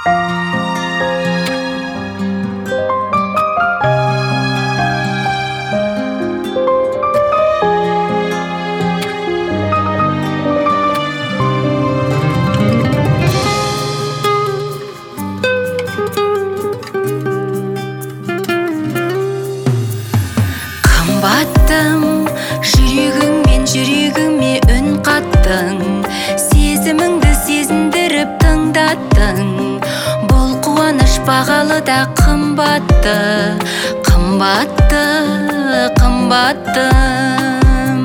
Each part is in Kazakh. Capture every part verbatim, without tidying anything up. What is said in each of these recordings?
Қымбаттым, жүрегіңмен жүрегіме үн қаттың, сезіміңді сезіндіріп тыңдаттың. Бұл қуаныш бағалы да қымбатты, қымбатты, қымбаттым.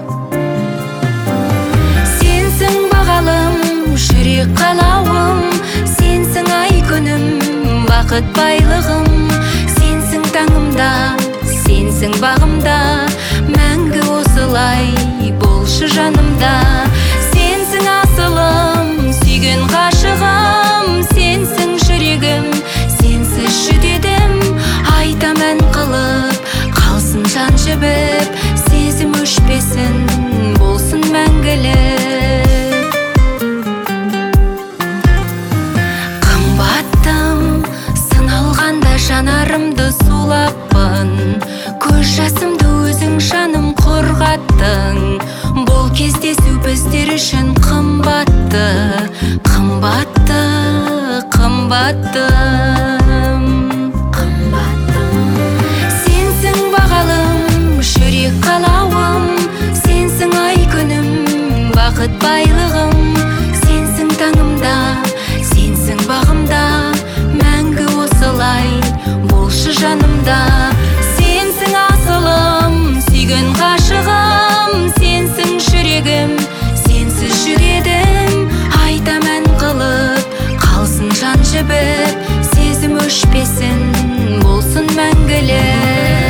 Сенсің бағалым, жүрек қалауым, сенсің ай күнім, бақыт байлығым. Сенсің таңымда, сенсің бағымда, мәңгі осылай болшы жанымда. Сенсің асылым, сүйген ғашығым, сенсің жүрегім, сенсіз жүдедім. Айтам ән қылып, қалсын жан жібіп, сезім өшпесін, болсын мәңгілік. Қымбаттым, сыналғанда жанарымды сулаппын, көз жасымды өзің жаным қорғаттың. Бұл кездесу біздер үшін қымбатты, қымбатты, қымбаттым. Сенсің бағалым, жүрек қалауым, сенсің ай күнім, бақыт байлығым. Сенсің таңымда, сенсің бағымда, мәңгі осылай болшы жанымда. Сенсің асылым, сүйген ғашығым, сенсің жүрегім, сенсіз жүдедім. Айтам ән қылып, қалсын жан жібіп, сезім өшпесін, болсын мәңгілік.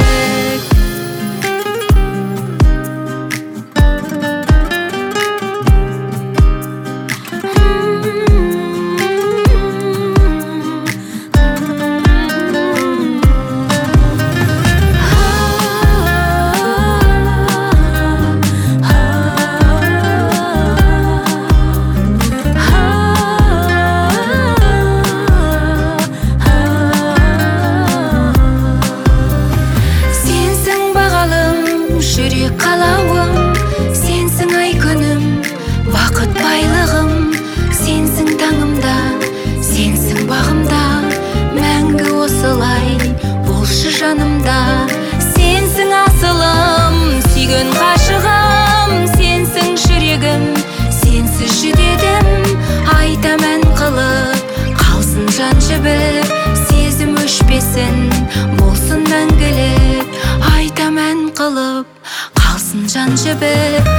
Жүрек қалауым, сенсің ай күнім, бақыт байлығым. Сенсің таңымда, сенсің бағымда, мәңгі осылай болшы жанымда. Сенсің асылым, сүйген ғашығым, сенсің жүрегім, сенсіз жүдедім. Айтам ән қылып, қалсын жан жібіп, сезім өшпесін, болсын мәңгілік. Айтам ән қылып, қалсын жан жібіп,